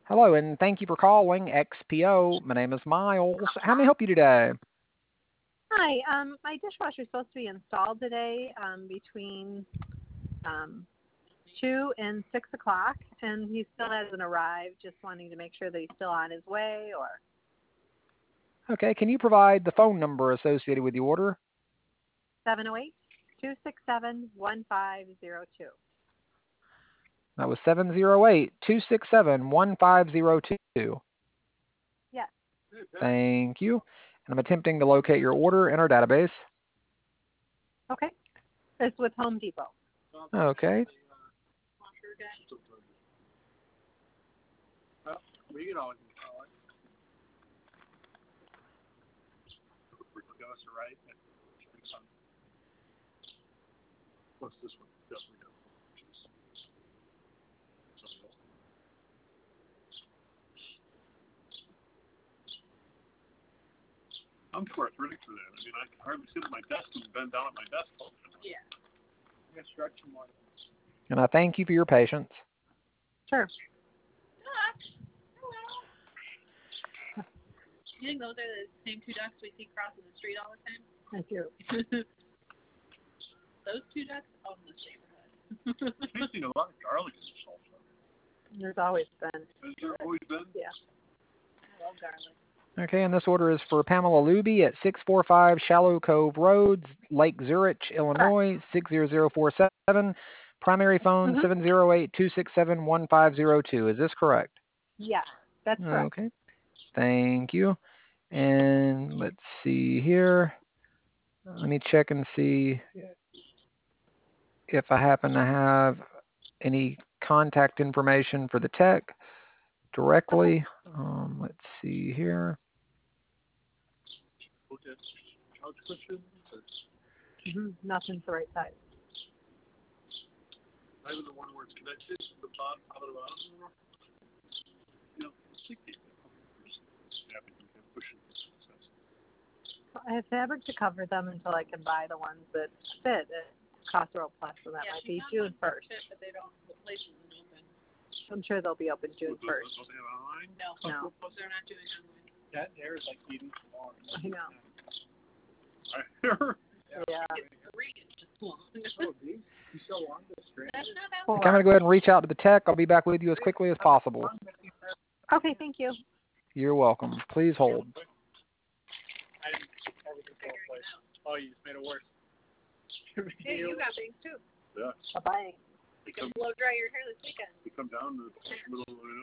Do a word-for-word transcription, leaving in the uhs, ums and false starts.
Hello, and thank you for calling X P O. My name is Miles. How may I help you today? Hi, um, my dishwasher is supposed to be installed today um, between um, two and six o'clock, and he still hasn't arrived. Just wanting to make sure that he's still on his way, or Okay, can you provide the phone number associated with the order? seven oh eight, two six seven, one five zero two. That was seven zero eight, two six seven, one five zero two. Yes. Thank you. And I'm attempting to locate your order in our database. Okay. It's with Home Depot. Okay. What's this one? Definitely got. I'm too arthritic for that. I mean, I can hardly sit at my desk and bend down at my desk all the time. Yeah. I stretch more. And I thank you for your patience. Sure. You think those are the same two ducks we see crossing the street all the time? I do. Those two ducks own this neighborhood. I've seen a lot of garlic in this also. There's always been. Has there always been? Yeah. I love garlic. Okay, and this order is for Pamela Luby at six four five Shallow Cove Road, Lake Zurich, Illinois, six zero zero four seven. Primary phone Mm-hmm. seven zero eight, two six seven, one five zero two. Is this correct? Yeah, that's correct. Okay. Thank you. And let's see here. Let me check and see if I happen to have any contact information for the tech directly. Um, let's see here. Okay. Couch cushions or Mm-hmm. Nothing's the right size. not even the one where it's connected to the bottom, top of the bottom. You know, it's like the snapping cushions. I have fabric to cover them until I can buy the ones that fit at Costco Plus, so that Yeah, might she be found June ones that first. fit, but they don't, the place isn't open. I'm sure they'll be open June Don't first. they have online? No, No. they're not doing online. That air is like eating tomorrow. I know. I hear. Yeah. It's three inches long. Oh, these? You sell long to straight? That's not that Four. Okay, I'm going to go ahead and reach out to the tech. I'll be back with you as quickly as possible. Okay, thank you. You're welcome. Please hold. I didn't everything fall in place. Oh, you just made it worse. Hey, you got things too. Yeah. Bye-bye. You can blow dry your hair this weekend. You come down to the middle of the